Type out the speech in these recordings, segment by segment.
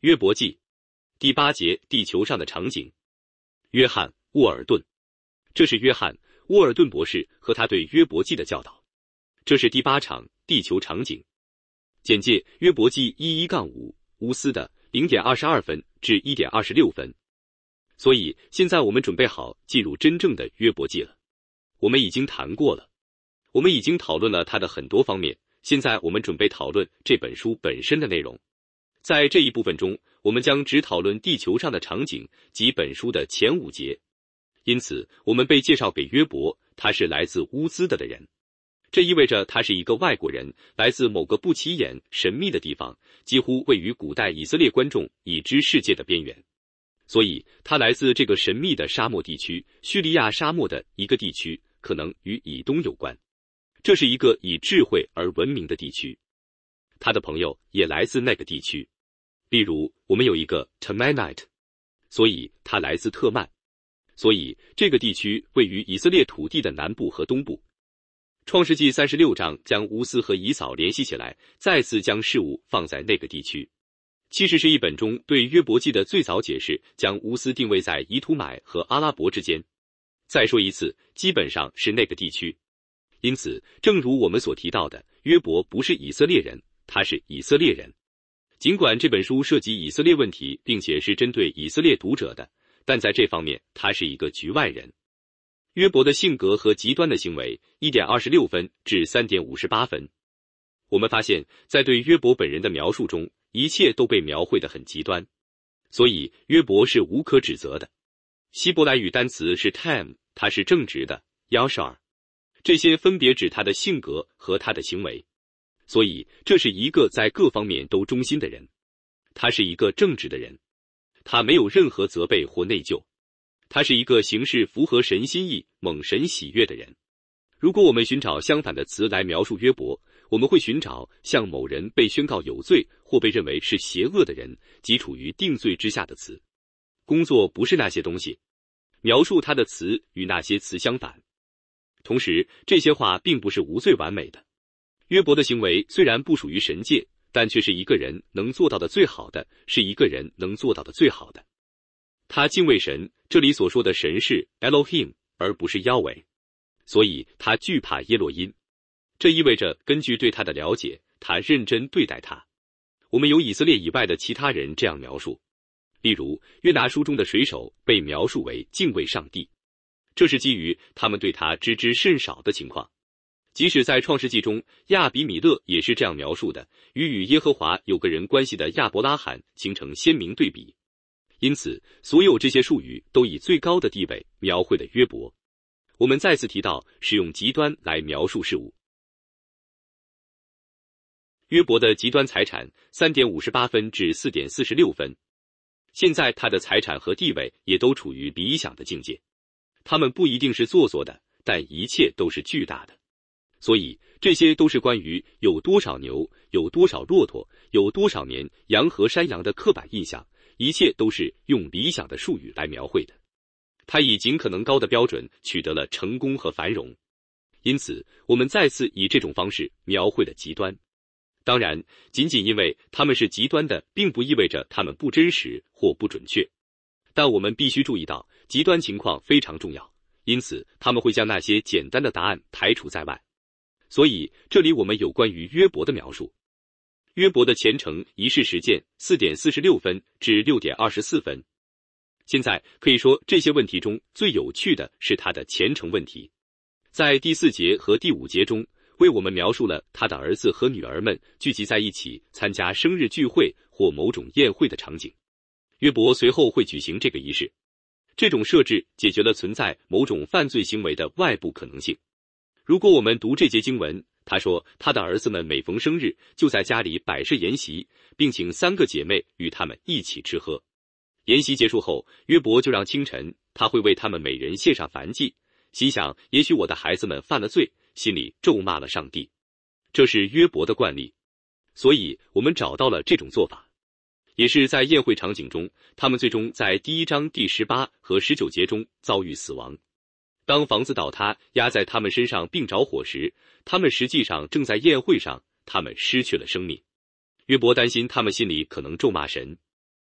约伯记第8节，地球上的场景。约翰·沃尔顿，这是约翰·沃尔顿博士和他对约伯记的教导。这是第8场地球场景。简介：约伯记11-5，乌斯的 0.22 分至 1.26 分。所以现在我们准备好进入真正的约伯记了。我们已经谈过了，我们已经讨论了它的很多方面，现在我们准备讨论这本书本身的内容。在这一部分中，我们将只讨论地球上的场景及本书的前5节。因此，我们被介绍给约伯，他是来自乌兹的人。这意味着他是一个外国人，来自某个不起眼、神秘的地方，几乎位于古代以色列观众已知世界的边缘。所以，他来自这个神秘的沙漠地区，叙利亚沙漠的一个地区，可能与以东有关。这是一个以智慧而闻名的地区。他的朋友也来自那个地区。例如，我们有一个 Temanite， 所以他来自特曼。所以，这个地区位于以色列土地的南部和东部。创世纪36章将乌斯和以扫联系起来，再次将事物放在那个地区。其实是一本中对约伯记的最早解释，将乌斯定位在以土买和阿拉伯之间。再说一次，基本上是那个地区。因此，正如我们所提到的，约伯不是以色列人，他是以色列人。尽管这本书涉及以色列问题，并且是针对以色列读者的，但在这方面他是一个局外人。约伯的性格和极端的行为 1.26 分至 3.58 分。我们发现，在对约伯本人的描述中，一切都被描绘得很极端，所以约伯是无可指责的。希伯来语单词是 tam， 他是正直的 yashar， 这些分别指他的性格和他的行为。所以这是一个在各方面都忠心的人，他是一个正直的人，他没有任何责备或内疚，他是一个行事符合神心意、蒙神喜悦的人。如果我们寻找相反的词来描述约伯，我们会寻找像某人被宣告有罪或被认为是邪恶的人及处于定罪之下的词。工作不是那些东西，描述他的词与那些词相反。同时，这些话并不是无罪完美的。约伯的行为虽然不属于神界，但却是一个人能做到的最好的，是一个人能做到的最好的。他敬畏神，这里所说的神是 Elohim， 而不是 Yahweh， 所以他惧怕耶洛因。这意味着根据对他的了解，他认真对待他。我们有以色列以外的其他人这样描述，例如约拿书中的水手被描述为敬畏上帝，这是基于他们对他知之甚少的情况。即使在创世纪中，亚比米勒也是这样描述的，与耶和华有个人关系的亚伯拉罕形成鲜明对比。因此，所有这些术语都以最高的地位描绘了约伯。我们再次提到使用极端来描述事物。约伯的极端财产 3.58 分至 4.46 分。现在他的财产和地位也都处于理想的境界。他们不一定是做作的，但一切都是巨大的。所以这些都是关于有多少牛，有多少骆驼，有多少年羊和山羊的刻板印象，一切都是用理想的术语来描绘的。他以尽可能高的标准取得了成功和繁荣。因此，我们再次以这种方式描绘了极端。当然，仅仅因为他们是极端的，并不意味着他们不真实或不准确。但我们必须注意到，极端情况非常重要，因此他们会将那些简单的答案排除在外。所以，这里我们有关于约伯的描述。约伯的虔诚仪式实践 4.46 分至 6.24 分。现在可以说，这些问题中最有趣的是他的虔诚问题。在第4节和第5节中，为我们描述了他的儿子和女儿们聚集在一起参加生日聚会或某种宴会的场景。约伯随后会举行这个仪式。这种设置解决了存在某种犯罪行为的外部可能性。如果我们读这节经文，他说他的儿子们每逢生日就在家里摆设筵席，并请3个姐妹与他们一起吃喝。筵席结束后，约伯就让清晨他会为他们每人献上燔祭，心想也许我的孩子们犯了罪，心里咒骂了上帝。这是约伯的惯例，所以我们找到了这种做法。也是在宴会场景中，他们最终在第1章第18和19节中遭遇死亡。当房子倒塌压在他们身上并着火时，他们实际上正在宴会上，他们失去了生命。约伯担心他们心里可能咒骂神。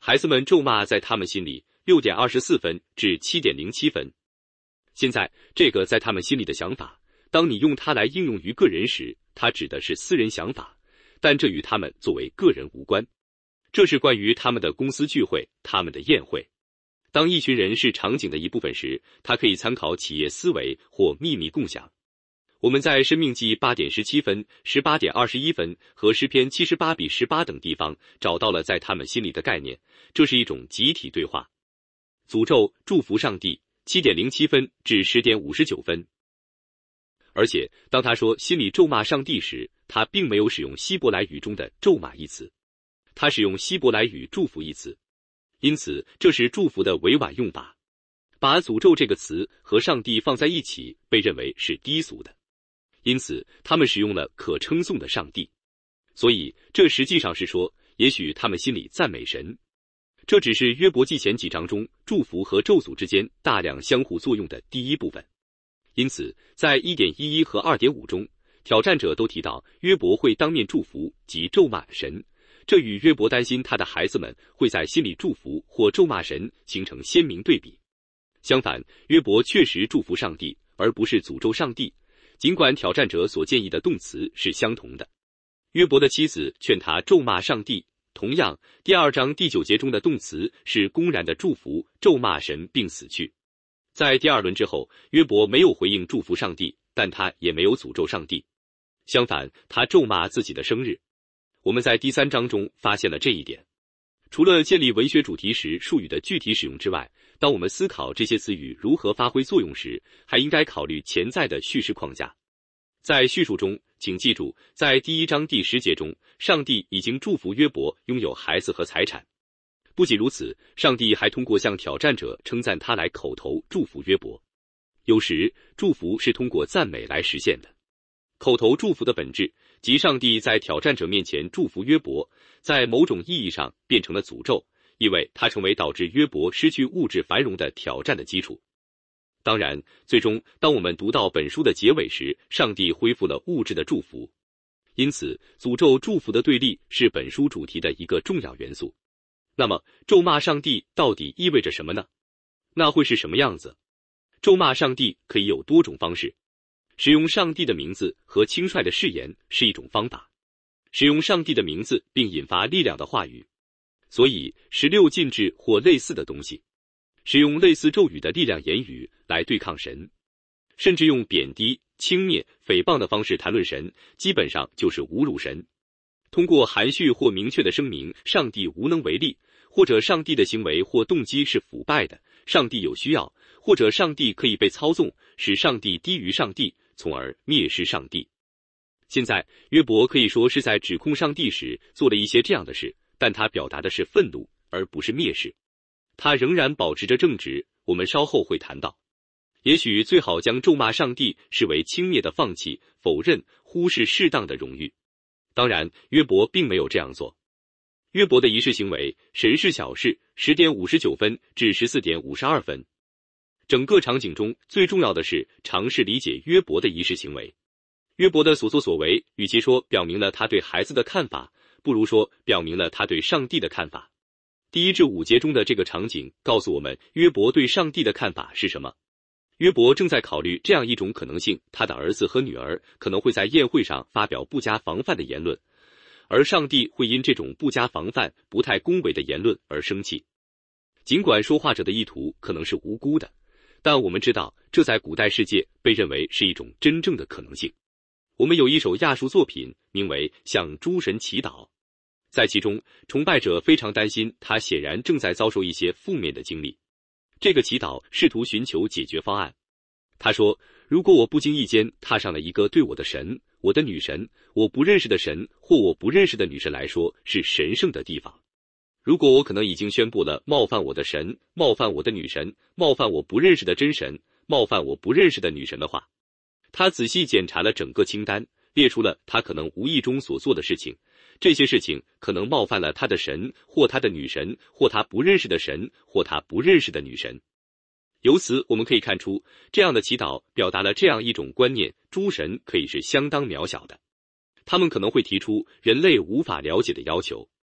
孩子们咒骂在他们心里6点24分至7点07分。现在这个在他们心里的想法，当你用它来应用于个人时，它指的是私人想法，但这与他们作为个人无关。这是关于他们的公司聚会、他们的宴会。当一群人是场景的一部分时，它可以参考企业思维或秘密共享。我们在申命记8点17分、18点21分和诗篇78比18等地方找到了在他们心里的概念，这是一种集体对话。诅咒、祝福上帝7点07分至10点59分。而且当他说心里咒骂上帝时，他并没有使用希伯来语中的咒骂一词，他使用希伯来语祝福一词，因此这是祝福的委婉用法。把诅咒这个词和上帝放在一起被认为是低俗的，因此他们使用了可称颂的上帝。所以这实际上是说，也许他们心里赞美神。这只是约伯记前几章中祝福和咒诅之间大量相互作用的第一部分。因此在 1.11 和 2.5 中，挑战者都提到约伯会当面祝福及咒骂神，这与约伯担心他的孩子们会在心里祝福或咒骂神形成鲜明对比。相反，约伯确实祝福上帝，而不是诅咒上帝，尽管挑战者所建议的动词是相同的。约伯的妻子劝他咒骂上帝，同样第2章第9节中的动词是公然的祝福咒骂神并死去。在第2轮之后，约伯没有回应祝福上帝，但他也没有诅咒上帝，相反他咒骂自己的生日。我们在第3章中发现了这一点。除了建立文学主题时术语的具体使用之外，当我们思考这些词语如何发挥作用时，还应该考虑潜在的叙事框架。在叙述中，请记住，在第1章第10节中，上帝已经祝福约伯拥有孩子和财产。不仅如此，上帝还通过向挑战者称赞他来口头祝福约伯。有时，祝福是通过赞美来实现的。口头祝福的本质，即上帝在挑战者面前祝福约伯，在某种意义上变成了诅咒，因为它成为导致约伯失去物质繁荣的挑战的基础。当然，最终当我们读到本书的结尾时，上帝恢复了物质的祝福。因此，诅咒祝福的对立是本书主题的一个重要元素。那么，咒骂上帝到底意味着什么呢？那会是什么样子？咒骂上帝可以有多种方式。使用上帝的名字和轻率的誓言是一种方法。使用上帝的名字并引发力量的话语。所以，16禁制或类似的东西。使用类似咒语的力量言语来对抗神。甚至用贬低、轻蔑、诽谤的方式谈论神，基本上就是侮辱神。通过含蓄或明确的声明上帝无能为力，或者上帝的行为或动机是腐败的，上帝有需要，或者上帝可以被操纵，使上帝低于上帝，从而蔑视上帝。现在约伯可以说是在指控上帝时做了一些这样的事，但他表达的是愤怒，而不是蔑视。他仍然保持着正直，我们稍后会谈到。也许最好将咒骂上帝视为轻蔑的放弃、否认、忽视适当的荣誉。当然，约伯并没有这样做。约伯的仪式行为，神是小事，10点59分至14点52分。整个场景中最重要的是尝试理解约伯的仪式行为。约伯的所作所为，与其说表明了他对孩子的看法，不如说表明了他对上帝的看法。第1至5节中的这个场景告诉我们约伯对上帝的看法是什么。约伯正在考虑这样一种可能性，他的儿子和女儿可能会在宴会上发表不加防范的言论，而上帝会因这种不加防范、不太恭维的言论而生气。尽管说话者的意图可能是无辜的，但我们知道这在古代世界被认为是一种真正的可能性。我们有一首亚述作品名为《向诸神祈祷》，在其中崇拜者非常担心他显然正在遭受一些负面的经历。这个祈祷试图寻求解决方案。他说，如果我不经意间踏上了一个对我的神、我的女神、我不认识的神或我不认识的女神来说是神圣的地方，如果我可能已经宣布了冒犯我的神、冒犯我的女神、冒犯我不认识的真神、冒犯我不认识的女神的话，他仔细检查了整个清单，列出了他可能无意中所做的事情。这些事情可能冒犯了他的神，或他的女神，或他不认识的神，或他不认识的女神。由此我们可以看出，这样的祈祷表达了这样一种观念：诸神可以是相当渺小的，他们可能会提出人类无法了解的要求。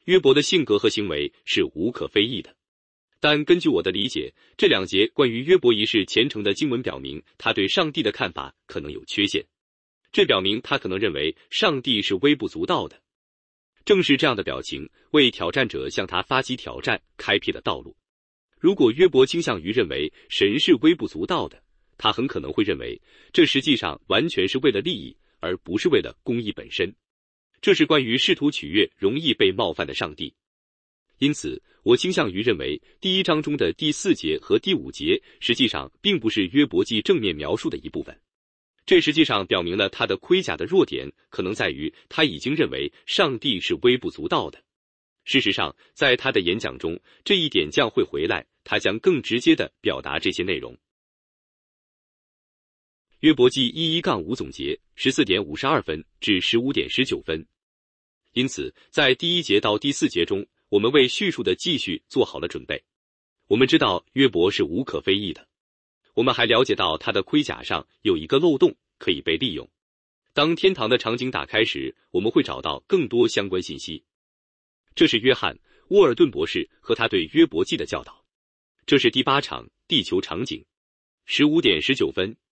约伯的性格和行为是无可非议的。但根据我的理解，这2节关于约伯一世虔诚的经文表明，他对上帝的看法可能有缺陷。这表明他可能认为上帝是微不足道的。正是这样的表情，为挑战者向他发起挑战开辟了道路。如果约伯倾向于认为神是微不足道的，他很可能会认为这实际上完全是为了利益，而不是为了公义本身。这是关于试图取悦容易被冒犯的上帝。因此，我倾向于认为第1章中的第4节和第5节实际上并不是约伯记正面描述的一部分。这实际上表明了他的盔甲的弱点可能在于他已经认为上帝是微不足道的。事实上，在他的演讲中，这一点将会回来，他将更直接地表达这些内容。约伯记11-5总结 14:52 分至15:19分。因此，在第1节到第4节中，我们为叙述的继续做好了准备。我们知道约伯是无可非议的。我们还了解到他的盔甲上有一个漏洞可以被利用。当天堂的场景打开时，我们会找到更多相关信息。这是约翰·沃尔顿博士和他对约伯记的教导。这是第8场地球场景 15:19 分